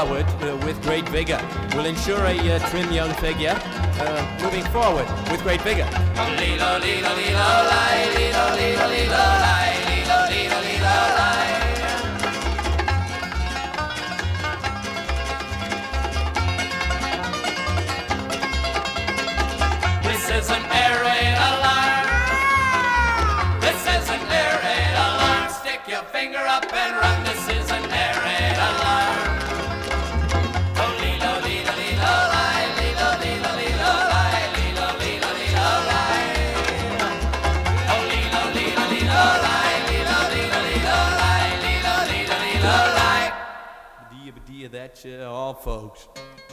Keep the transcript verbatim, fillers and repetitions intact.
forward uh, with great vigor. We'll ensure a uh, trim young figure uh, moving forward with great vigor. Lilo, lilo, lilo, lai, lilo, lilo, lilo, lai, lilo, lilo, lilo, lai. This is an air raid alarm. This is an air raid alarm. Stick your finger up and run. This is an air raid alarm. Oh, lilo, lilo, lilo, lai, lilo, lilo, lilo, lai, lilo, lilo, lilo, lai. Oh, lilo, lilo, lilo, lai, lilo, lilo, lilo, lai, lilo, lilo, lilo, lai. Badia, badia, that's uh, all, folks.